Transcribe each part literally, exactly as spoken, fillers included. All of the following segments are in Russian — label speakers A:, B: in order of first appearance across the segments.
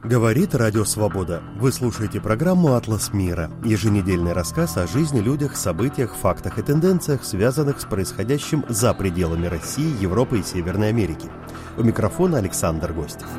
A: Говорит Радио Свобода. Вы слушаете программу «Атлас мира». Еженедельный рассказ о жизни, людях, событиях, фактах и тенденциях, связанных с происходящим за пределами России, Европы и Северной Америки. У микрофона Александр Гостев.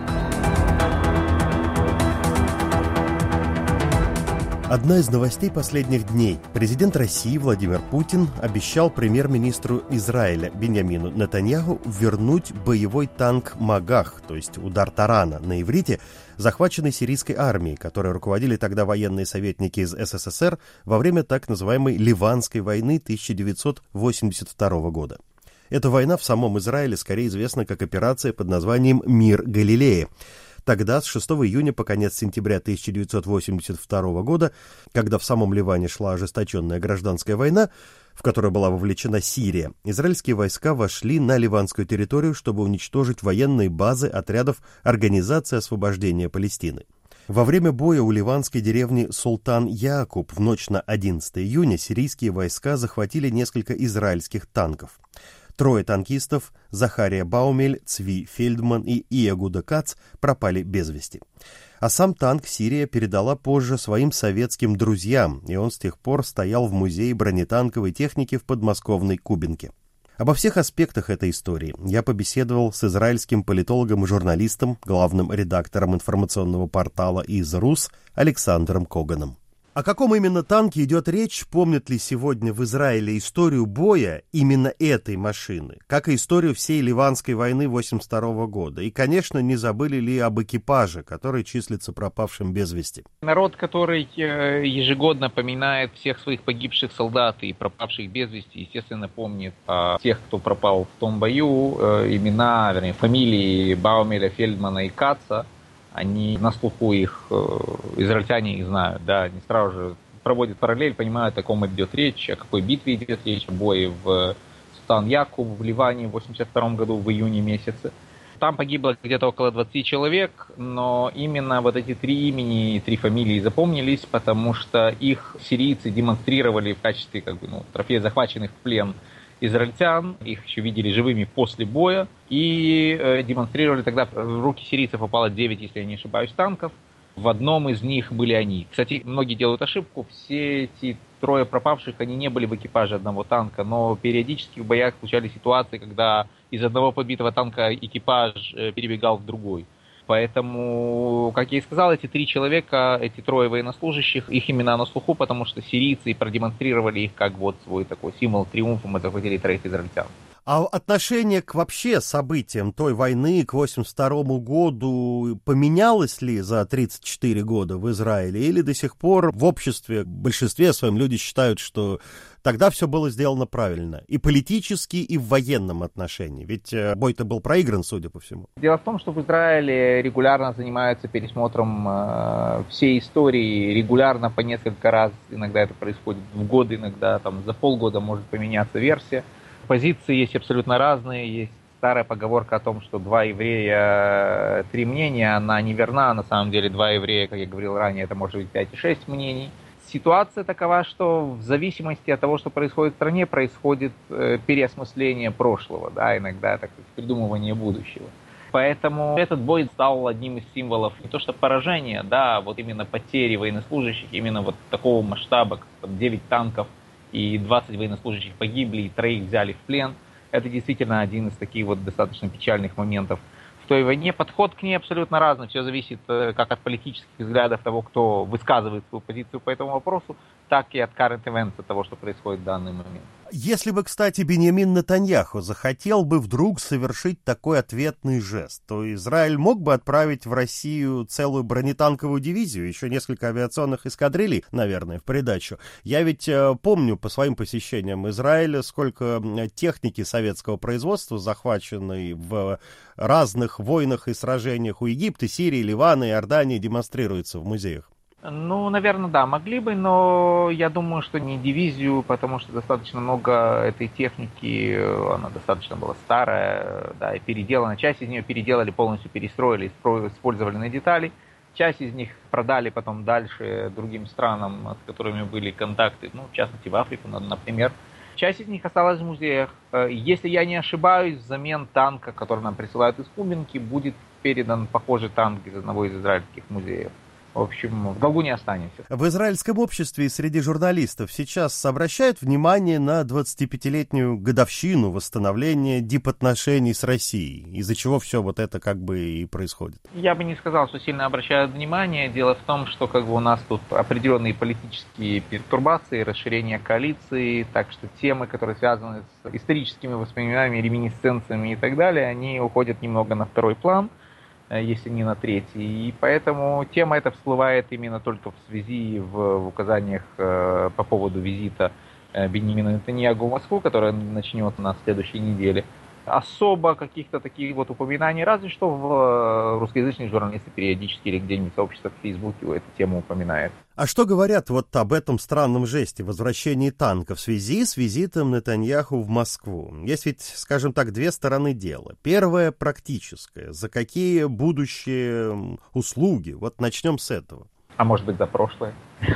A: Одна из новостей последних дней. Президент России Владимир Путин обещал премьер-министру Израиля Биньямину Нетаньяху вернуть боевой танк «Магах», то есть удар тарана на иврите, захваченный сирийской армией, которой руководили тогда военные советники из эс эс эс эр во время так называемой Ливанской войны тысяча девятьсот восемьдесят второго года. Эта война в самом Израиле скорее известна как операция под названием «Мир Галилеи». Тогда, с шестого июня по конец сентября тысяча девятьсот восемьдесят второго года, когда в самом Ливане шла ожесточенная гражданская война, в которую была вовлечена Сирия, израильские войска вошли на ливанскую территорию, чтобы уничтожить военные базы отрядов Организации освобождения Палестины. Во время боя у ливанской деревни Султан-Яакуб в ночь на одиннадцатое июня сирийские войска захватили несколько израильских танков. Трое танкистов, Захария Баумель, Цви Фельдман и Иегуда Кац, пропали без вести. А сам танк Сирия передала позже своим советским друзьям, и он с тех пор стоял в музее бронетанковой техники в подмосковной Кубинке. Обо всех аспектах этой истории я побеседовал с израильским политологом и журналистом, главным редактором информационного портала «Из-Рус» Александром Коганом. О каком именно танке идет речь, помнят ли сегодня в Израиле историю боя именно этой машины, как и историю всей Ливанской войны восемьдесят второго года? И, конечно, не забыли ли об экипаже, который числится пропавшим без вести?
B: Народ, который ежегодно поминает всех своих погибших солдат и пропавших без вести, естественно, помнит о тех, кто пропал в том бою, имена, вернее, фамилии Баумеля, Фельдмана и Каца. Они на слуху, их израильтяне их знают, да, они сразу же проводят параллель, понимают, о ком идет речь, о какой битве идет речь, о бое в Султан-Яакуб в Ливане в восемьдесят втором году в июне месяце. Там погибло где-то около двадцати человек, но именно вот эти три имени и три фамилии запомнились, потому что их сирийцы демонстрировали в качестве как бы, ну, трофея захваченных в плен израильтян, их еще видели живыми после боя, и э, демонстрировали тогда, в руки сирийцев попало девять, если я не ошибаюсь, танков. В одном из них были они. Кстати, многие делают ошибку, все эти трое пропавших, они не были в экипаже одного танка, но периодически в боях случались ситуации, когда из одного подбитого танка экипаж э, перебегал в другой. Поэтому, как я и сказал, эти три человека, эти трое военнослужащих, их имена на слуху, потому что сирийцы продемонстрировали их как вот свой такой символ триумфа, мы захватили троих израильтян.
A: А отношение к вообще событиям той войны, к восемьдесят второму году, поменялось ли за тридцать четыре года в Израиле? Или до сих пор в обществе, в большинстве своем люди считают, что тогда все было сделано правильно? И политически, и в военном отношении. Ведь бой-то был проигран, судя по всему.
B: Дело в том, что в Израиле регулярно занимаются пересмотром э, всей истории. Регулярно по несколько раз. Иногда это происходит в год, иногда там, за полгода может поменяться версия. Позиции есть абсолютно разные. Есть старая поговорка о том, что два еврея, три мнения. Она не верна. На самом деле два еврея, как я говорил ранее, это может быть пять и шесть мнений. Ситуация такова, что в зависимости от того, что происходит в стране, происходит э, переосмысление прошлого, да, иногда так сказать, придумывание будущего. Поэтому этот бой стал одним из символов не то что поражения, да, вот именно потери военнослужащих, именно вот такого масштаба, как девять танков и двадцать военнослужащих погибли, и троих взяли в плен. Это действительно один из таких вот достаточно печальных моментов в той войне. Подход к ней абсолютно разный. Все зависит как от политических взглядов того, кто высказывает свою позицию по этому вопросу, так и от current events, от того, что происходит в данный момент.
A: Если бы, кстати, Биньямин Нетаньяху захотел бы вдруг совершить такой ответный жест, то Израиль мог бы отправить в Россию целую бронетанковую дивизию, еще несколько авиационных эскадрилей, наверное, в придачу. Я ведь э, помню по своим посещениям Израиля, сколько техники советского производства, захваченной в разных войнах и сражениях у Египта, Сирии, Ливана и Иордании, демонстрируется в музеях.
B: Ну, наверное, да, могли бы, но я думаю, что не дивизию, потому что достаточно много этой техники, она достаточно была старая, да, и переделана. Часть из нее переделали, полностью перестроили, использовали на детали. Часть из них продали потом дальше другим странам, с которыми были контакты, ну, в частности, в Африку, например. Часть из них осталась в музеях. Если я не ошибаюсь, взамен танка, который нам присылают из Кубинки, будет передан похожий танк из одного из израильских музеев. В общем, в долгу не останемся.
A: В израильском обществе и среди журналистов сейчас обращают внимание на двадцатипятилетнюю годовщину восстановления дипотношений с Россией, из-за чего все вот это как бы и происходит.
B: Я бы не сказал, что сильно обращают внимание. Дело в том, что как бы у нас тут определенные политические пертурбации, расширение коалиции, так что темы, которые связаны с историческими воспоминаниями, реминисценциями и так далее, они уходят немного на второй план, если не на третий. И поэтому тема эта всплывает именно только в связи в, в указаниях э, по поводу визита э, Биньямина Нетаньяху в Москву, который начнется на следующей неделе. Особо каких-то таких вот упоминаний, разве что в э, русскоязычные журналисты периодически или где-нибудь в сообществах в Фейсбуке эту тему упоминают.
A: А что говорят вот об этом странном жесте возвращении танка в связи с визитом Нетаньяху в Москву? Есть ведь, скажем так, две стороны дела. Первая практическая. За какие будущие услуги? Вот начнем с этого.
B: А может быть, за прошлое?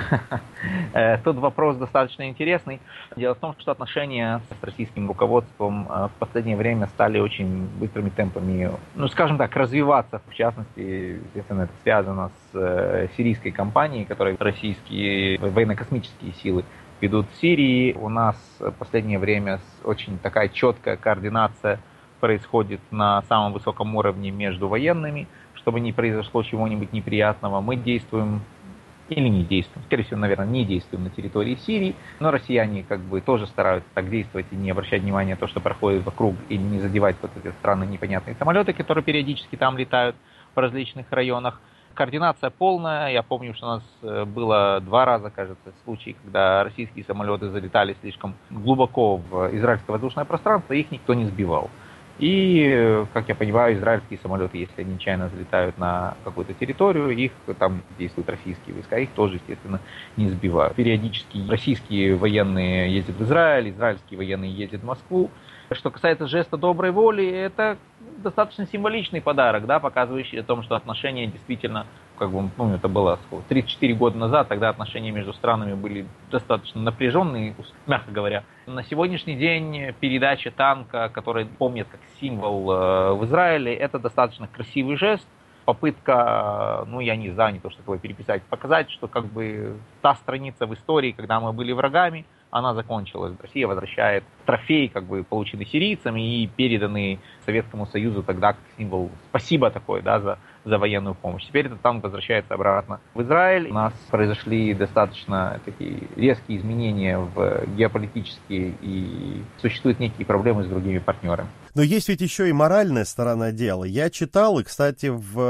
B: Тут вопрос достаточно интересный. Дело в том, что отношения с российским руководством в последнее время стали очень быстрыми темпами, ну, скажем так, развиваться. В частности, естественно, это связано с сирийской кампанией, которой российские военно-космические силы ведут в Сирии. У нас в последнее время очень такая четкая координация происходит на самом высоком уровне между военными, чтобы не произошло чего-нибудь неприятного. Мы действуем или не действуем. Скорее всего, наверное, не действуем на территории Сирии, но россияне как бы тоже стараются так действовать и не обращать внимания на то, что проходит вокруг, и не задевать вот эти странные непонятные самолеты, которые периодически там летают в различных районах. Координация полная. Я помню, что у нас было два раза, кажется, случаи, когда российские самолеты залетали слишком глубоко в израильское воздушное пространство, и их никто не сбивал. И, как я понимаю, израильские самолеты, если они нечаянно залетают на какую-то территорию, их там действуют российские войска, их тоже, естественно, не сбивают. Периодически российские военные ездят в Израиль, израильские военные ездят в Москву. Что касается жеста доброй воли, это достаточно символичный подарок, да, показывающий о том, что отношения действительно, как бы, ну, это было тридцать четыре года назад, тогда отношения между странами были достаточно напряженные, мягко говоря. На сегодняшний день передача танка, который помнят как символ э, в Израиле, это достаточно красивый жест. Попытка, ну, я не знаю, не то, что такое переписать, показать, что как бы та страница в истории, когда мы были врагами, она закончилась. Россия возвращает трофей, как бы полученный сирийцами и переданный Советскому Союзу тогда как символ спасибо такое, да, за, за военную помощь. Теперь этот танк возвращается обратно в Израиль. У нас произошли достаточно такие резкие изменения в геополитические, и существуют некие проблемы с другими партнерами.
A: Но есть ведь еще и моральная сторона дела. Я читал, и, кстати,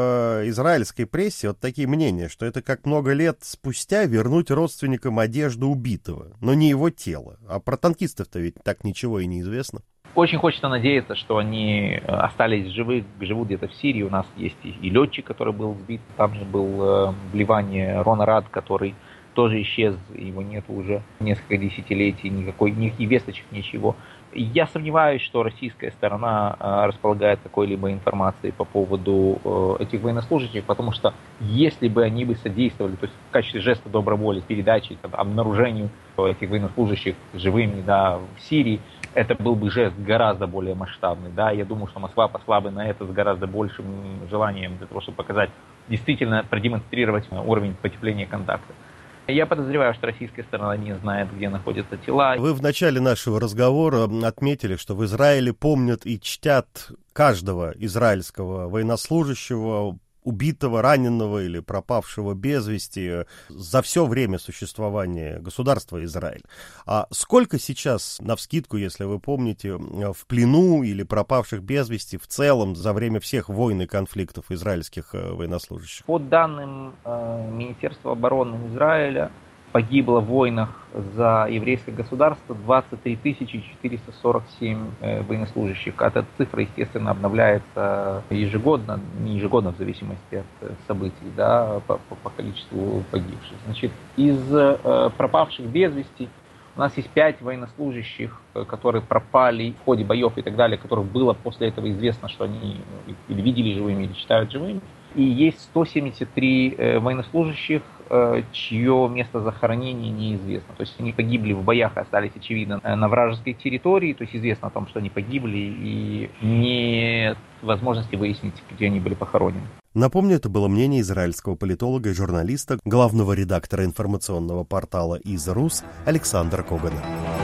A: в израильской прессе вот такие мнения, что это как много лет спустя вернуть родственникам одежду убитого, но не его тело. А про танкистов-то ведь так ничего и не известно.
B: Очень хочется надеяться, что они остались живы, живут где-то в Сирии. У нас есть и летчик, который был сбит. Там же был в Ливане Рон Арад, который тоже исчез. Его нет уже несколько десятилетий, никакой, никаких весточек, ничего. Я сомневаюсь, что российская сторона располагает какой-либо информацией по поводу этих военнослужащих, потому что если бы они бы содействовали, то есть в качестве жеста доброй воли, передачи, там, обнаружению этих военнослужащих живыми, да, в Сирии, это был бы жест гораздо более масштабный. Да. Я думаю, что Москва пошла бы на это с гораздо большим желанием для того, чтобы показать, действительно продемонстрировать уровень потепления контакта. Я подозреваю, что российская сторона не знает, где находятся тела.
A: Вы в начале нашего разговора отметили, что в Израиле помнят и чтят каждого израильского военнослужащего, убитого, раненого или пропавшего без вести за все время существования государства Израиль. А сколько сейчас, навскидку, если вы помните, в плену или пропавших без вести в целом за время всех войн и конфликтов израильских военнослужащих?
B: По данным э, Министерства обороны Израиля, погибло в войнах за еврейское государство двадцать три тысячи четыреста сорок семь э, военнослужащих. Эта цифра, естественно, обновляется ежегодно, не ежегодно в зависимости от э, событий, да, по, по, по количеству погибших. Значит, из э, пропавших без вести У нас есть пять военнослужащих, которые пропали в ходе боев и так далее, которых было после этого известно, что они или видели живыми, или считают живыми. И есть сто семьдесят три военнослужащих, чье место захоронения неизвестно. То есть они погибли в боях, остались, очевидно, на вражеской территории. То есть известно о том, что они погибли, и нет возможности выяснить, где они были похоронены.
A: Напомню, это было мнение израильского политолога и журналиста, главного редактора информационного портала «Изрус» Александра Когана.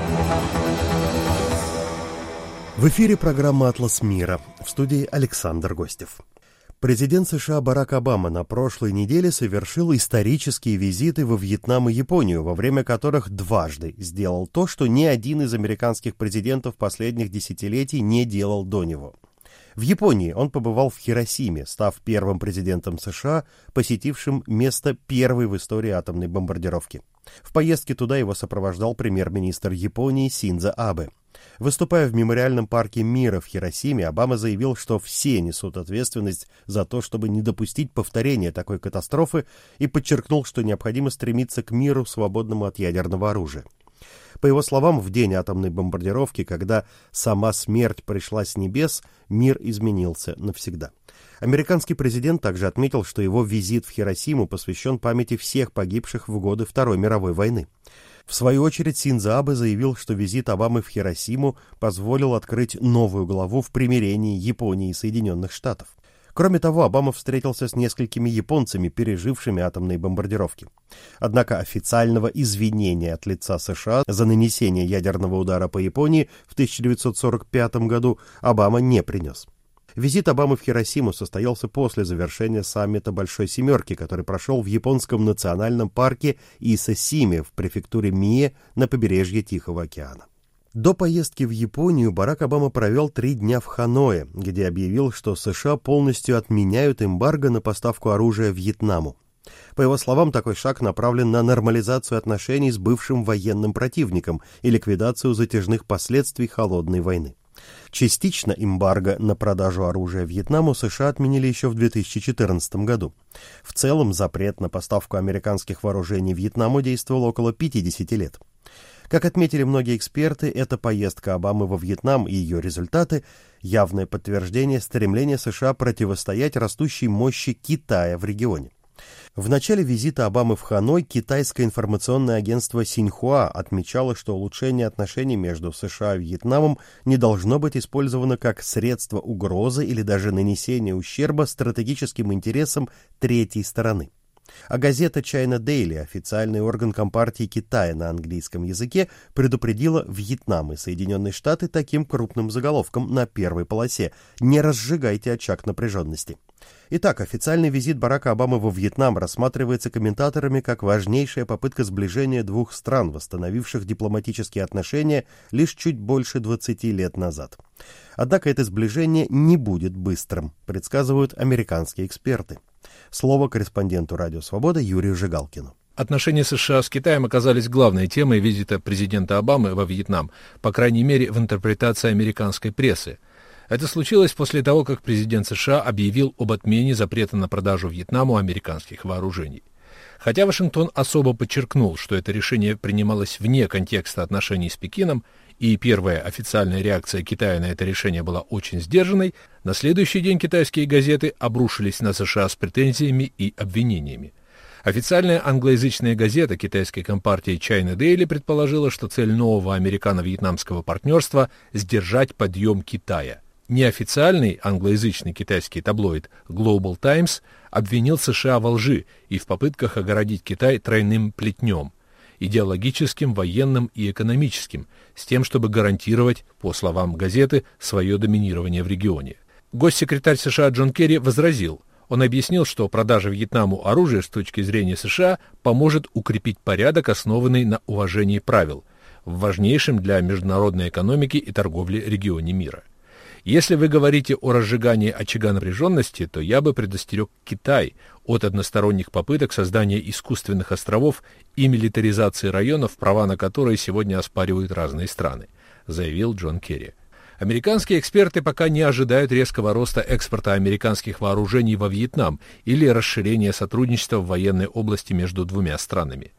A: В эфире программа «Атлас мира». В студии Александр Гостев. Президент США Барак Обама на прошлой неделе совершил исторические визиты во Вьетнам и Японию, во время которых дважды сделал то, что ни один из американских президентов последних десятилетий не делал до него. В Японии он побывал в Хиросиме, став первым президентом США, посетившим место первой в истории атомной бомбардировки. В поездке туда его сопровождал премьер-министр Японии Синдзо Абе. Выступая в мемориальном парке мира в Хиросиме, Обама заявил, что все несут ответственность за то, чтобы не допустить повторения такой катастрофы, и подчеркнул, что необходимо стремиться к миру, свободному от ядерного оружия. По его словам, в день атомной бомбардировки, когда сама смерть пришла с небес, мир изменился навсегда. Американский президент также отметил, что его визит в Хиросиму посвящен памяти всех погибших в годы Второй мировой войны. В свою очередь, Синдзо Абе заявил, что визит Обамы в Хиросиму позволил открыть новую главу в примирении Японии и Соединенных Штатов. Кроме того, Обама встретился с несколькими японцами, пережившими атомные бомбардировки. Однако официального извинения от лица США за нанесение ядерного удара по Японии в тысяча девятьсот сорок пятом году Обама не принес. Визит Обамы в Хиросиму состоялся после завершения саммита Большой Семерки, который прошел в японском национальном парке Исэсиме в префектуре Мие на побережье Тихого океана. До поездки в Японию Барак Обама провел три дня в Ханое, где объявил, что США полностью отменяют эмбарго на поставку оружия Вьетнаму. По его словам, такой шаг направлен на нормализацию отношений с бывшим военным противником и ликвидацию затяжных последствий холодной войны. Частично эмбарго на продажу оружия Вьетнаму США отменили еще в две тысячи четырнадцатом году. В целом, запрет на поставку американских вооружений Вьетнаму действовал около пятидесяти лет. Как отметили многие эксперты, эта поездка Обамы во Вьетнам и ее результаты – явное подтверждение стремления США противостоять растущей мощи Китая в регионе. В начале визита Обамы в Ханой китайское информационное агентство Синьхуа отмечало, что улучшение отношений между США и Вьетнамом не должно быть использовано как средство угрозы или даже нанесения ущерба стратегическим интересам третьей стороны. А газета China Daily, официальный орган Компартии Китая на английском языке, предупредила Вьетнам и Соединенные Штаты таким крупным заголовком на первой полосе: «Не разжигайте очаг напряженности». Итак, официальный визит Барака Обамы во Вьетнам рассматривается комментаторами как важнейшая попытка сближения двух стран, восстановивших дипломатические отношения лишь чуть больше двадцати лет назад. Однако это сближение не будет быстрым, предсказывают американские эксперты. Слово корреспонденту «Радио Свобода» Юрию Жигалкину.
C: Отношения США с Китаем оказались главной темой визита президента Обамы во Вьетнам, по крайней мере в интерпретации американской прессы. Это случилось после того, как президент США объявил об отмене запрета на продажу Вьетнаму американских вооружений. Хотя Вашингтон особо подчеркнул, что это решение принималось вне контекста отношений с Пекином, и первая официальная реакция Китая на это решение была очень сдержанной, на следующий день китайские газеты обрушились на США с претензиями и обвинениями. Официальная англоязычная газета китайской компартии China Daily предположила, что цель нового американо-вьетнамского партнерства – сдержать подъем Китая. Неофициальный англоязычный китайский таблоид Global Times обвинил США во лжи и в попытках огородить Китай тройным плетнем – идеологическим, военным и экономическим, с тем, чтобы гарантировать, по словам газеты, свое доминирование в регионе. Госсекретарь США Джон Керри возразил. Он объяснил, что продажа Вьетнаму оружия с точки зрения США поможет укрепить порядок, основанный на уважении правил, в важнейшем для международной экономики и торговли регионе мира. Если вы говорите о разжигании очага напряженности, то я бы предостерег Китай от односторонних попыток создания искусственных островов и милитаризации районов, права на которые сегодня оспаривают разные страны, заявил Джон Керри. Американские эксперты пока не ожидают резкого роста экспорта американских вооружений во Вьетнам или расширения сотрудничества в военной области между двумя странами.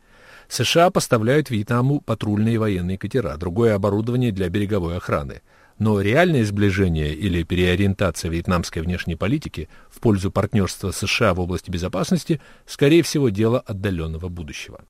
C: США поставляют Вьетнаму патрульные военные катера, другое оборудование для береговой охраны. Но реальное сближение или переориентация вьетнамской внешней политики в пользу партнерства США в области безопасности, скорее всего, дело отдаленного будущего.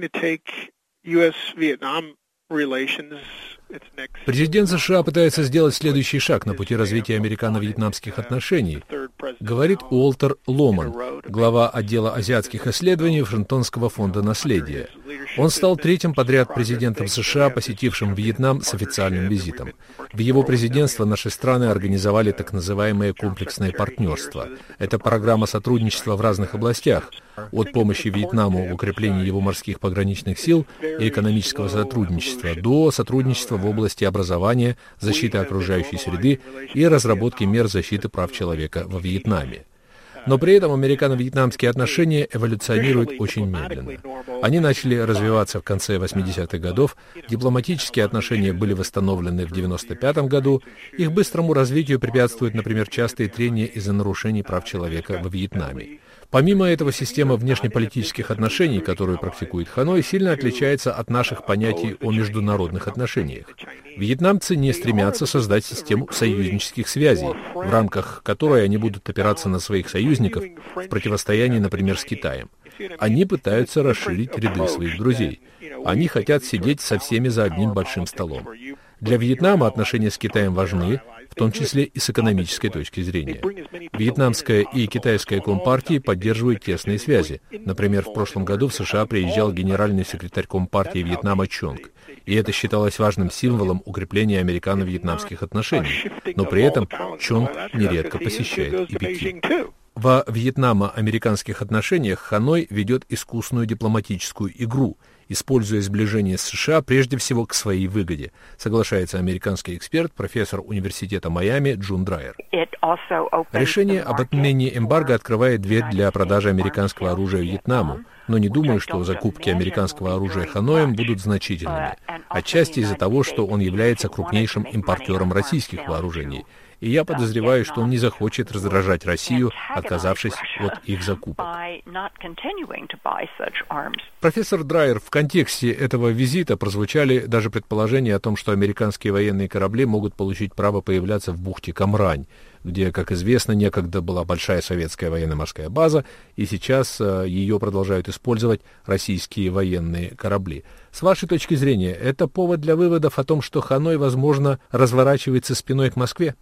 C: Президент США пытается сделать следующий шаг на пути развития американо-вьетнамских отношений, говорит Уолтер Ломан, глава отдела азиатских исследований Вашингтонского фонда наследия. Он стал третьим подряд президентом США, посетившим Вьетнам с официальным визитом. В его президентство наши страны организовали так называемое комплексное партнерство. Это программа сотрудничества в разных областях, от помощи Вьетнаму в укреплении его морских пограничных сил и экономического сотрудничества до сотрудничества в области образования, защиты окружающей среды и разработки мер защиты прав человека во Вьетнаме. Но при этом американо-вьетнамские отношения эволюционируют очень медленно. Они начали развиваться в конце восьмидесятых годов, дипломатические отношения были восстановлены в девяносто пятом году, их быстрому развитию препятствуют, например, частые трения из-за нарушений прав человека во Вьетнаме. Помимо этого, система внешнеполитических отношений, которую практикует Ханой, сильно отличается от наших понятий о международных отношениях. Вьетнамцы не стремятся создать систему союзнических связей, в рамках которой они будут опираться на своих союзников в противостоянии, например, с Китаем. Они пытаются расширить ряды своих друзей. Они хотят сидеть со всеми за одним большим столом. Для Вьетнама отношения с Китаем важны, в том числе и с экономической точки зрения. Вьетнамская и китайская компартии поддерживают тесные связи. Например, в прошлом году в США приезжал генеральный секретарь компартии Вьетнама Чонг, и это считалось важным символом укрепления американо-вьетнамских отношений. Но при этом Чонг нередко посещает и Пекин. Во вьетнамо-американских отношениях Ханой ведет искусную дипломатическую игру, используя сближение с США прежде всего к своей выгоде, соглашается американский эксперт, профессор университета Майами Джун Драйер. Решение об отмене эмбарго открывает дверь для продажи американского оружия Вьетнаму, но не думаю, что закупки американского оружия Ханоем будут значительными, отчасти из-за того, что он является крупнейшим импортером российских вооружений. И я подозреваю, что он не захочет раздражать Россию, отказавшись от их закупок. Профессор Драйер, в контексте этого визита прозвучали даже предположения о том, что американские военные корабли могут получить право появляться в бухте Камрань, где, как известно, некогда была большая советская военно-морская база, и сейчас э, ее продолжают использовать российские военные корабли. С вашей точки зрения, это повод для выводов о том, что Ханой, возможно, разворачивается спиной к Москве?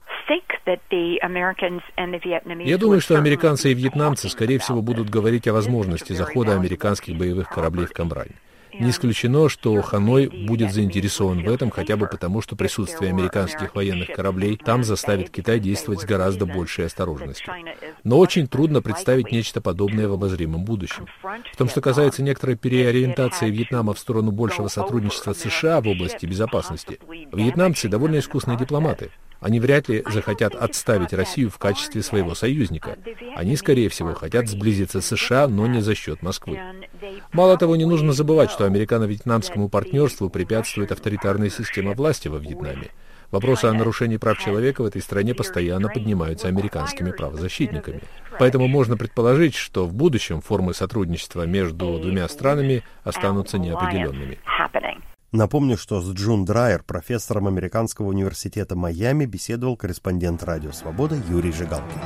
C: Я думаю, что американцы и вьетнамцы, скорее всего, будут говорить о возможности захода американских боевых кораблей в Камрань. Не исключено, что Ханой будет заинтересован в этом хотя бы потому, что присутствие американских военных кораблей там заставит Китай действовать с гораздо большей осторожностью. Но очень трудно представить нечто подобное в обозримом будущем. В том, что касается некоторой переориентации Вьетнама в сторону большего сотрудничества с США в области безопасности, вьетнамцы довольно искусные дипломаты. Они вряд ли захотят отставить Россию в качестве своего союзника. Они, скорее всего, хотят сблизиться с США, но не за счет Москвы. Мало того, не нужно забывать, что американо-вьетнамскому партнерству препятствует авторитарная система власти во Вьетнаме. Вопросы о нарушении прав человека в этой стране постоянно поднимаются американскими правозащитниками. Поэтому можно предположить, что в будущем формы сотрудничества между двумя странами останутся неопределенными.
A: Напомню, что с Джун Драйер, профессором Американского университета Майами, беседовал корреспондент «Радио Свобода» Юрий Жигалкин.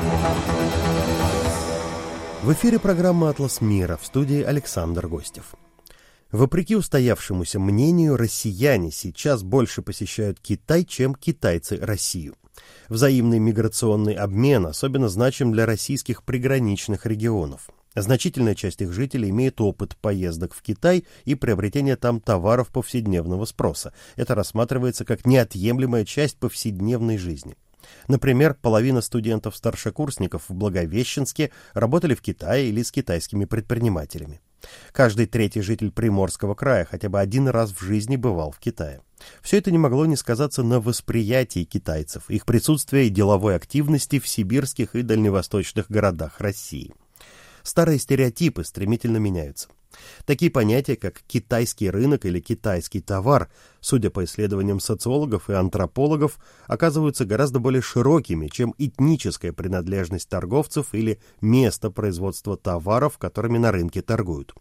A: В эфире программа «Атлас мира», в студии Александр Гостев. Вопреки устоявшемуся мнению, россияне сейчас больше посещают Китай, чем китайцы Россию. Взаимный миграционный обмен особенно значим для российских приграничных регионов. Значительная часть их жителей имеет опыт поездок в Китай и приобретения там товаров повседневного спроса. Это рассматривается как неотъемлемая часть повседневной жизни. Например, половина студентов-старшекурсников в Благовещенске работали в Китае или с китайскими предпринимателями. Каждый третий житель Приморского края хотя бы один раз в жизни бывал в Китае. Все это не могло не сказаться на восприятии китайцев, их присутствия и деловой активности в сибирских и дальневосточных городах России. Старые стереотипы стремительно меняются. Такие понятия, как китайский рынок или китайский товар, судя по исследованиям социологов и антропологов, оказываются гораздо более широкими, чем этническая принадлежность торговцев или место производства товаров, которыми на рынке торгуют.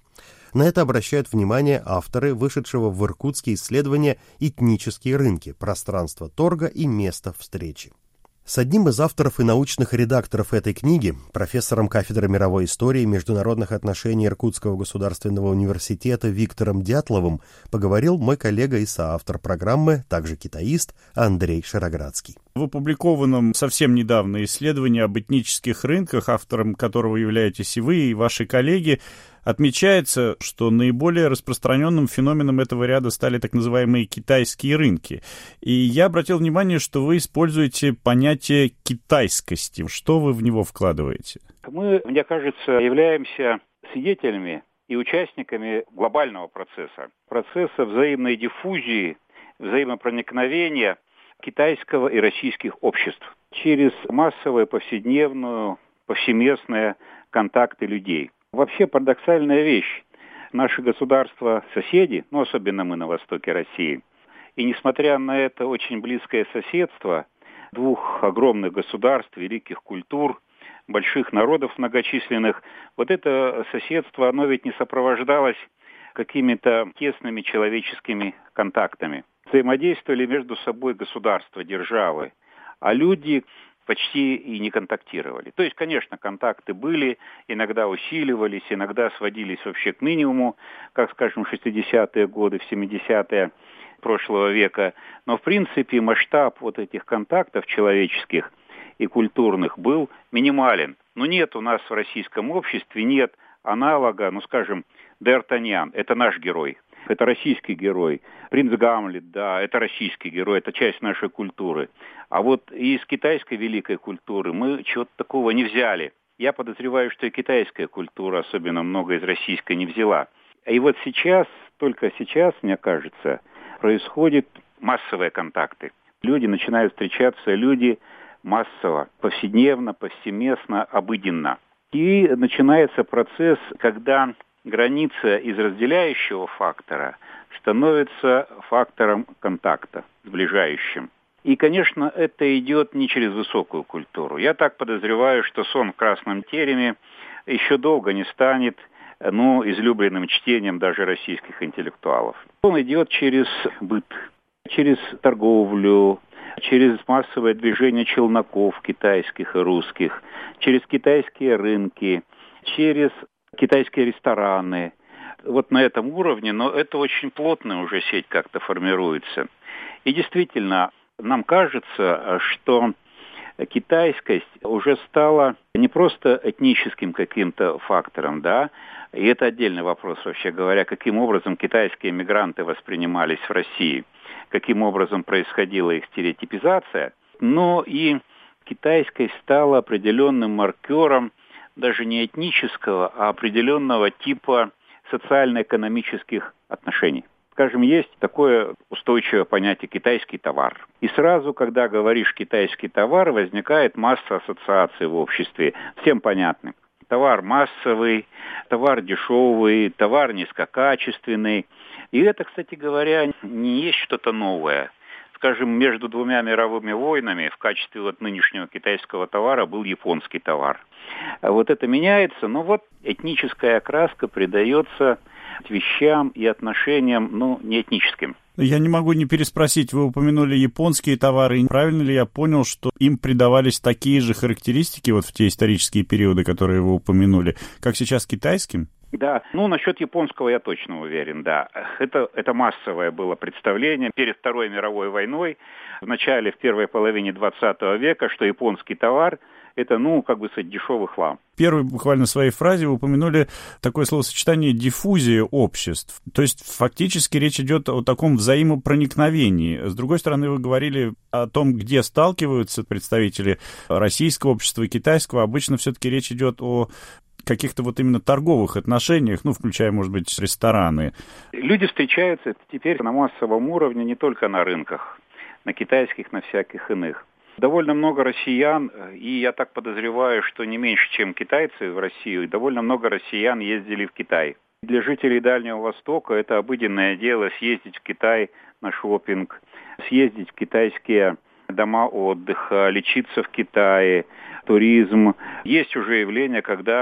A: На это обращают внимание авторы вышедшего в Иркутске исследования «Этнические рынки. Пространство торга и место встречи». С одним из авторов и научных редакторов этой книги, профессором кафедры мировой истории и международных отношений Иркутского государственного университета Виктором Дятловым, поговорил мой коллега и соавтор программы, также китаист, Андрей Шароградский.
D: В опубликованном совсем недавно исследовании об этнических рынках, автором которого являетесь и вы, и ваши коллеги, отмечается, что наиболее распространенным феноменом этого ряда стали так называемые китайские рынки. И я обратил внимание, что вы используете понятие китайскости. Что вы в него вкладываете?
E: Мы, мне кажется, являемся свидетелями и участниками глобального процесса. Процесса взаимной диффузии, взаимопроникновения китайского и российских обществ через массовые, повседневную, повсеместные контакты людей. Вообще парадоксальная вещь. Наши государства-соседи, ну особенно мы на востоке России, и несмотря на это очень близкое соседство двух огромных государств, великих культур, больших народов многочисленных, вот это соседство, оно ведь не сопровождалось какими-то тесными человеческими контактами. Взаимодействовали между собой государства, державы, а люди почти и не контактировали. То есть, конечно, контакты были, иногда усиливались, иногда сводились вообще к минимуму, как, скажем, в шестидесятые годы, в семидесятые прошлого века. Но, в принципе, масштаб вот этих контактов человеческих и культурных был минимален. Но нет у нас в российском обществе, нет аналога, ну, скажем, Д'Артаньян, это наш герой. Это российский герой. Принц Гамлет, да, это российский герой, это часть нашей культуры. А вот из китайской великой культуры мы чего-то такого не взяли. Я подозреваю, что и китайская культура особенно много из российской не взяла. И вот сейчас, только сейчас, мне кажется, происходят массовые контакты. Люди начинают встречаться, люди массово, повседневно, повсеместно, обыденно. И начинается процесс, когда граница из разделяющего фактора становится фактором контакта, сближающим. И, конечно, это идет не через высокую культуру. Я так подозреваю, что «Сон в красном тереме» еще долго не станет, ну, излюбленным чтением даже российских интеллектуалов. Он идет через быт, через торговлю, через массовое движение челноков китайских и русских, через китайские рынки, через китайские рестораны. Вот на этом уровне, но это очень плотная уже сеть как-то формируется. И действительно, нам кажется, что китайскость уже стала не просто этническим каким-то фактором, да, и это отдельный вопрос, вообще говоря, каким образом китайские мигранты воспринимались в России, каким образом происходила их стереотипизация, но и китайскость стала определенным маркером даже не этнического, а определенного типа социально-экономических отношений. Скажем, есть такое устойчивое понятие «китайский товар». И сразу, когда говоришь «китайский товар», возникает масса ассоциаций в обществе, всем понятны. Товар массовый, товар дешевый, товар низкокачественный. И это, кстати говоря, не есть что-то новое. Скажем, между двумя мировыми войнами в качестве вот нынешнего китайского товара был японский товар. Вот это меняется, но вот этническая окраска придается вещам и отношениям, ну, не этническим.
D: Я не могу не переспросить, вы упомянули японские товары, правильно ли я понял, что им придавались такие же характеристики вот в те исторические периоды, которые вы упомянули, как сейчас китайским?
E: Да, ну, насчет японского я точно уверен, да. Это, это массовое было представление перед Второй мировой войной, в начале, в первой половине двадцатого века, что японский товар – это, ну, как бы сказать, дешевый хлам.
D: В первой буквально своей фразе вы упомянули такое словосочетание «диффузия обществ». То есть фактически речь идет о таком взаимопроникновении. С другой стороны, вы говорили о том, где сталкиваются представители российского общества и китайского. Обычно все-таки речь идет о каких-то вот именно торговых отношениях, ну, включая, может быть, рестораны.
E: Люди встречаются теперь на массовом уровне не только на рынках, на китайских, на всяких иных. Довольно много россиян, и я так подозреваю, что не меньше, чем китайцы в Россию, довольно много россиян ездили в Китай. Для жителей Дальнего Востока это обыденное дело съездить в Китай на шопинг, съездить в китайские дома отдыха, лечиться в Китае, туризм. Есть уже явление, когда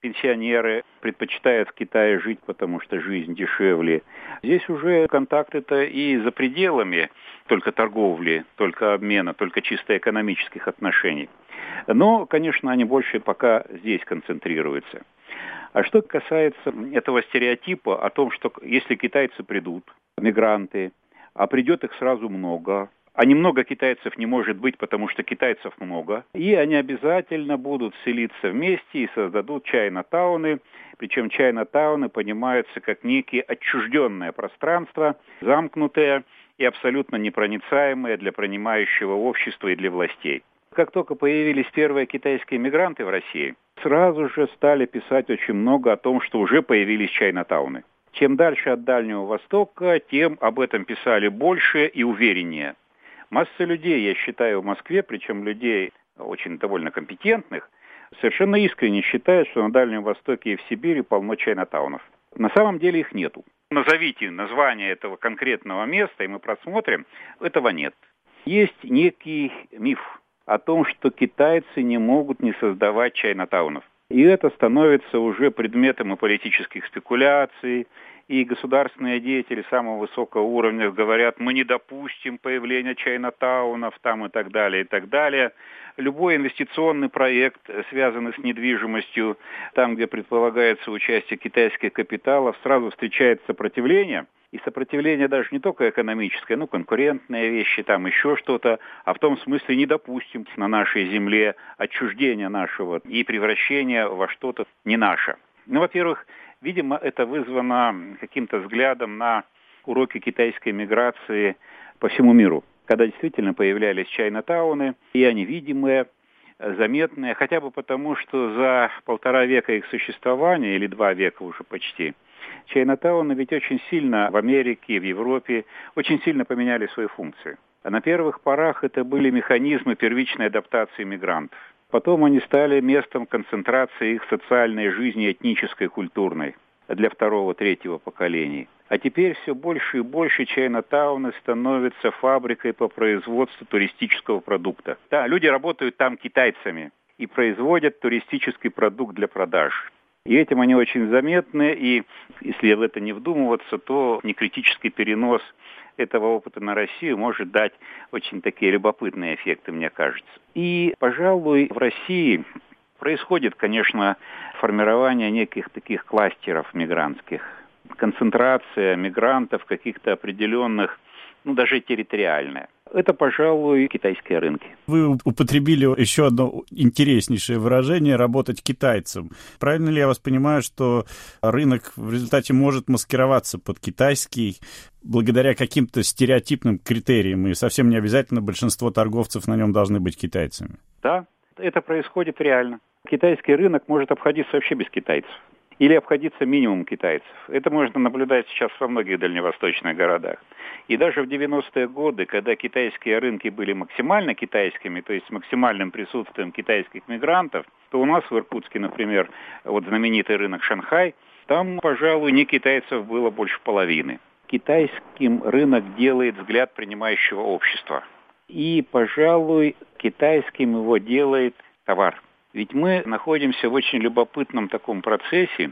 E: пенсионеры предпочитают в Китае жить, потому что жизнь дешевле. Здесь уже контакты-то и за пределами только торговли, только обмена, только чисто экономических отношений. Но, конечно, они больше пока здесь концентрируются. А что касается этого стереотипа о том, что если китайцы придут, мигранты, а придет их сразу много, а немного китайцев не может быть, потому что китайцев много. И они обязательно будут селиться вместе и создадут чайна-тауны. Причем чайна-тауны понимаются как некие отчужденное пространство, замкнутое и абсолютно непроницаемое для принимающего общества и для властей. Как только появились первые китайские мигранты в России, сразу же стали писать очень много о том, что уже появились чайна-тауны. Чем дальше от Дальнего Востока, тем об этом писали больше и увереннее. Масса людей, я считаю, в Москве, причем людей очень довольно компетентных, совершенно искренне считают, что на Дальнем Востоке и в Сибири полно чайна-таунов. На самом деле их нету. Назовите название этого конкретного места, и мы просмотрим. Этого нет. Есть некий миф о том, что китайцы не могут не создавать чайна-таунов. И это становится уже предметом и политических спекуляций, и государственные деятели самого высокого уровня говорят, мы не допустим появления чайна-таунов там и так далее, и так далее. Любой инвестиционный проект, связанный с недвижимостью, там, где предполагается участие китайских капиталов, сразу встречает сопротивление. И сопротивление даже не только экономическое, ну, конкурентные вещи, там еще что-то, а в том смысле не допустим на нашей земле отчуждения нашего и превращения во что-то не наше. Ну, во-первых, видимо, это вызвано каким-то взглядом на уроки китайской миграции по всему миру, когда действительно появлялись чайна-тауны, и они видимые, заметные, хотя бы потому, что за полтора века их существования, или два века уже почти, чайна-тауны ведь очень сильно в Америке, в Европе очень сильно поменяли свои функции. А на первых порах это были механизмы первичной адаптации мигрантов. Потом они стали местом концентрации их социальной жизни, этнической, культурной, для второго, третьего поколений. А теперь все больше и больше чайна-тауны становятся фабрикой по производству туристического продукта. Да, люди работают там китайцами и производят туристический продукт для продаж. И этим они очень заметны, и если в это не вдумываться, то некритический перенос этого опыта на Россию может дать очень такие любопытные эффекты, мне кажется. И, пожалуй, в России происходит, конечно, формирование неких таких кластеров мигрантских, концентрация мигрантов каких-то определенных, ну, даже территориальная. Это, пожалуй, китайские рынки.
D: Вы употребили еще одно интереснейшее выражение «работать китайцам». Правильно ли я вас понимаю, что рынок в результате может маскироваться под китайский благодаря каким-то стереотипным критериям, и совсем не обязательно большинство торговцев на нем должны быть китайцами?
E: Да, это происходит реально. Китайский рынок может обходиться вообще без китайцев. Или обходиться минимум китайцев. Это можно наблюдать сейчас во многих дальневосточных городах. И даже в девяностые годы, когда китайские рынки были максимально китайскими, то есть с максимальным присутствием китайских мигрантов, то у нас в Иркутске, например, вот знаменитый рынок Шанхай, там, пожалуй, не китайцев было больше половины. Китайским рынок делает взгляд принимающего общества. И, пожалуй, китайским его делает товар. Ведь мы находимся в очень любопытном таком процессе.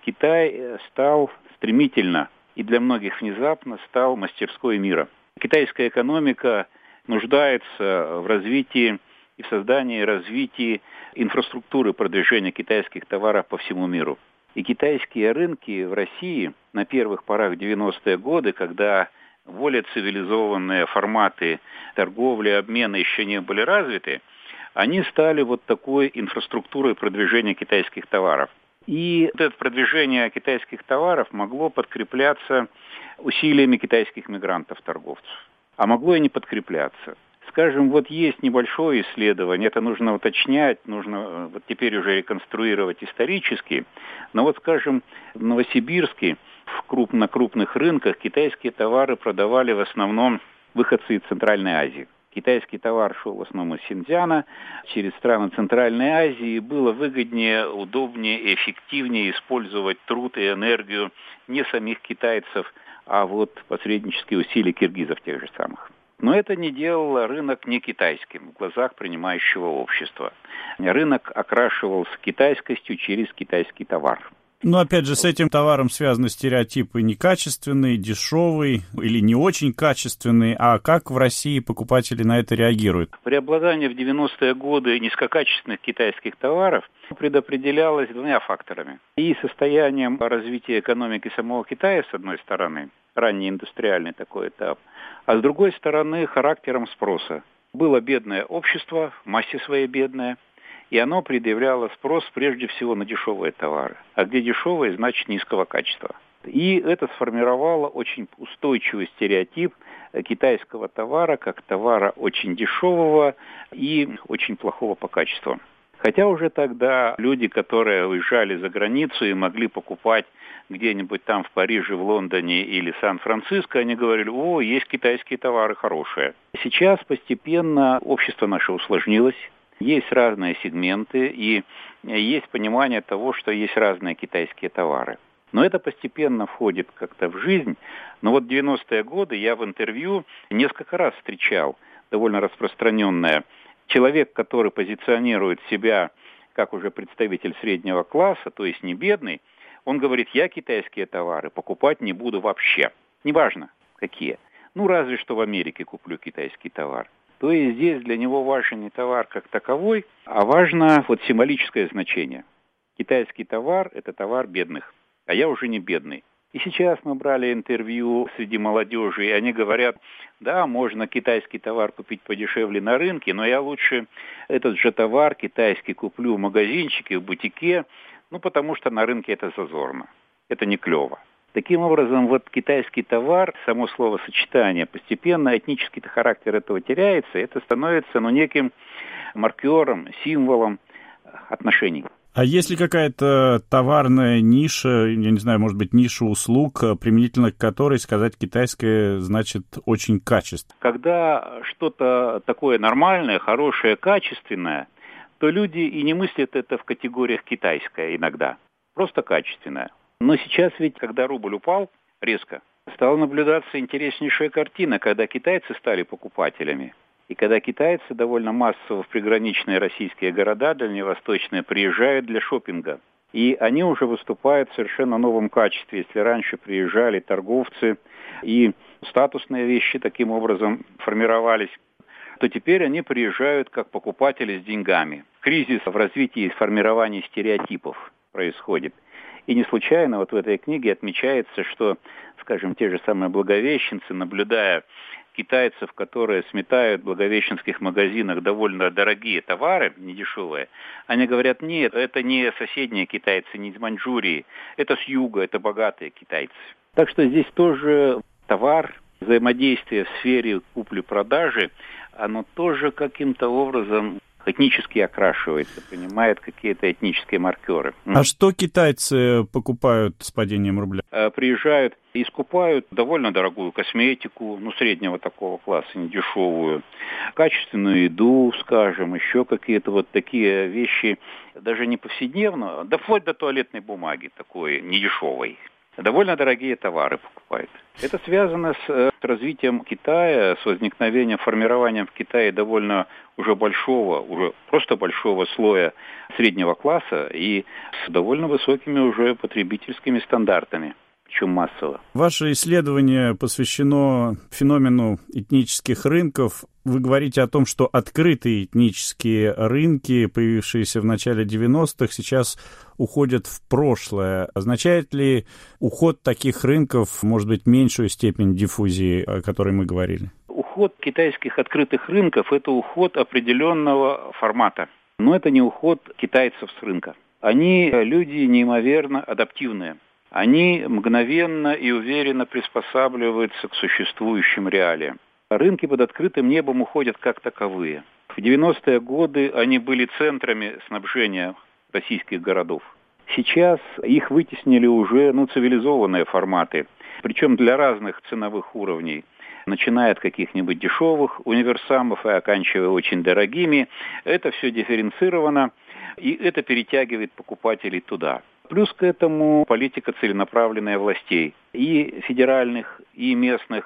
E: Китай стал стремительно и для многих внезапно стал мастерской мира. Китайская экономика нуждается в развитии и в создании и развитии инфраструктуры продвижения китайских товаров по всему миру. И китайские рынки в России на первых порах девяностые годы, когда более цивилизованные форматы торговли, обмена еще не были развиты, они стали вот такой инфраструктурой продвижения китайских товаров. И вот это продвижение китайских товаров могло подкрепляться усилиями китайских мигрантов-торговцев. А могло и не подкрепляться. Скажем, вот есть небольшое исследование, это нужно уточнять, нужно вот теперь уже реконструировать исторически. Но вот, скажем, в Новосибирске в круп, на крупных рынках китайские товары продавали в основном выходцы из Центральной Азии. Китайский товар шел в основном из Синьцзяна, через страны Центральной Азии, и было выгоднее, удобнее и эффективнее использовать труд и энергию не самих китайцев, а вот посреднические усилия киргизов тех же самых. Но это не делало рынок не китайским в глазах принимающего общества. Рынок окрашивался китайскостью через китайский товар.
D: Но опять же, с этим товаром связаны стереотипы некачественный, дешевый или не очень качественный. А как в России покупатели на это реагируют?
E: Преобладание в девяностые годы низкокачественных китайских товаров предопределялось двумя факторами. И состоянием развития экономики самого Китая, с одной стороны, ранний индустриальный такой этап, а с другой стороны, характером спроса. Было бедное общество, в массе своей бедное, и оно предъявляло спрос прежде всего на дешевые товары. А где дешевые, значит низкого качества. И это сформировало очень устойчивый стереотип китайского товара как товара очень дешевого и очень плохого по качеству. Хотя уже тогда люди, которые уезжали за границу и могли покупать где-нибудь там в Париже, в Лондоне или Сан-Франциско, они говорили: о, есть китайские товары хорошие. Сейчас постепенно общество наше усложнилось. Есть разные сегменты, и есть понимание того, что есть разные китайские товары. Но это постепенно входит как-то в жизнь. Но вот в девяностые годы я в интервью несколько раз встречал довольно распространенное. Человек, который позиционирует себя как уже представитель среднего класса, то есть не бедный, он говорит: я китайские товары покупать не буду вообще. Неважно, какие. Ну, разве что в Америке куплю китайский товар. То есть здесь для него важен не товар как таковой, а важно вот символическое значение. Китайский товар – это товар бедных, а я уже не бедный. И сейчас мы брали интервью среди молодежи, и они говорят: да, можно китайский товар купить подешевле на рынке, но я лучше этот же товар китайский куплю в магазинчике, в бутике, ну потому что на рынке это зазорно, это не клево. Таким образом, вот китайский товар, само словосочетание, постепенно этнический характер этого теряется, и это становится ну, неким маркером, символом отношений.
D: А есть ли какая-то товарная ниша, я не знаю, может быть, ниша услуг, применительно к которой сказать китайское значит очень качественно?
E: Когда что-то такое нормальное, хорошее, качественное, то люди и не мыслят это в категориях китайское иногда, просто качественное. Но сейчас ведь, когда рубль упал резко, стала наблюдаться интереснейшая картина, когда китайцы стали покупателями. И когда китайцы довольно массово в приграничные российские города дальневосточные приезжают для шопинга. И они уже выступают в совершенно новом качестве. Если раньше приезжали торговцы и статусные вещи таким образом формировались, то теперь они приезжают как покупатели с деньгами. Кризис в развитии и формировании стереотипов происходит. И не случайно вот в этой книге отмечается, что, скажем, те же самые благовещенцы, наблюдая китайцев, которые сметают в благовещенских магазинах довольно дорогие товары, недешевые, они говорят: нет, это не соседние китайцы, не из Маньчжурии, это с юга, это богатые китайцы. Так что здесь тоже товар, взаимодействие в сфере купли-продажи, оно тоже каким-то образом этнически окрашивается, принимает какие-то этнические маркеры.
D: А что китайцы покупают с падением рубля?
E: Приезжают и скупают довольно дорогую косметику, ну, среднего такого класса, не дешевую, качественную еду, скажем, еще какие-то вот такие вещи, даже не повседневно, да вплоть до туалетной бумаги такой недешевой. Довольно дорогие товары покупают. Это связано с развитием Китая, с возникновением, формированием в Китае довольно уже большого, уже просто большого слоя среднего класса и с довольно высокими уже потребительскими стандартами, причем массово.
D: Ваше исследование посвящено феномену этнических рынков. Вы говорите о том, что открытые этнические рынки, появившиеся в начале девяностых, сейчас уходят в прошлое. Означает ли уход таких рынков, может быть, меньшую степень диффузии, о которой мы говорили?
E: Уход китайских открытых рынков – это уход определенного формата. Но это не уход китайцев с рынка. Они люди неимоверно адаптивные. Они мгновенно и уверенно приспосабливаются к существующим реалиям. Рынки под открытым небом уходят как таковые. В девяностые годы они были центрами снабжения российских городов. Сейчас их вытеснили уже ну, цивилизованные форматы, причем для разных ценовых уровней, начиная от каких-нибудь дешевых универсамов и оканчивая очень дорогими. Это все дифференцировано, и это перетягивает покупателей туда. Плюс к этому политика целенаправленная властей, и федеральных, и местных,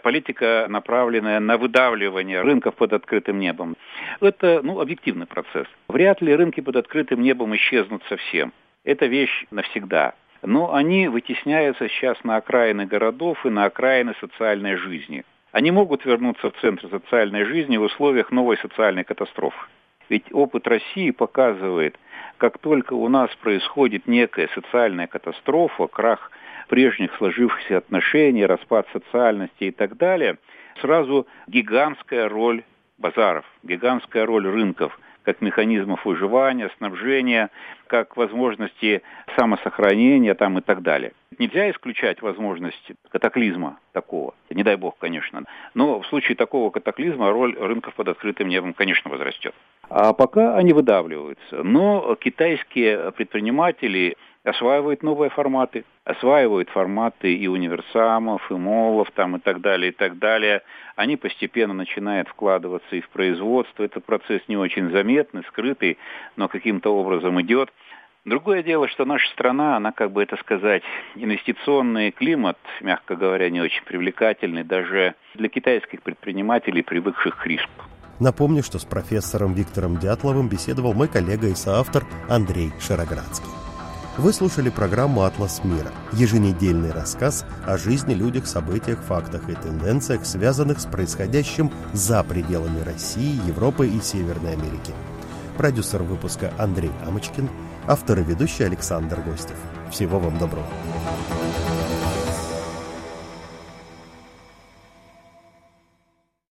E: политика, направленная на выдавливание рынков под открытым небом. Это, ну, объективный процесс. Вряд ли рынки под открытым небом исчезнут совсем. Это вещь навсегда. Но они вытесняются сейчас на окраины городов и на окраины социальной жизни. Они могут вернуться в центр социальной жизни в условиях новой социальной катастрофы. Ведь опыт России показывает, как только у нас происходит некая социальная катастрофа, крах прежних сложившихся отношений, распад социальности и так далее, сразу гигантская роль базаров, гигантская роль рынков, как механизмов выживания, снабжения, как возможности самосохранения там и так далее. Нельзя исключать возможность катаклизма такого, не дай бог, конечно. Но в случае такого катаклизма роль рынков под открытым небом, конечно, возрастет. А пока они выдавливаются. Но китайские предприниматели осваивают новые форматы, осваивают форматы и универсамов, и молов там, и так далее, и так далее. Они постепенно начинают вкладываться и в производство. Этот процесс не очень заметный, скрытый, но каким-то образом идет. Другое дело, что наша страна, она, как бы это сказать, инвестиционный климат, мягко говоря, не очень привлекательный даже для китайских предпринимателей, привыкших к риску.
A: Напомню, что с профессором Виктором Дятловым беседовал мой коллега и соавтор Андрей Шароградский. Вы слушали программу «Атлас мира» – еженедельный рассказ о жизни, людях, событиях, фактах и тенденциях, связанных с происходящим за пределами России, Европы и Северной Америки. Продюсер выпуска Андрей Амочкин, автор и ведущий Александр Гостев. Всего вам доброго.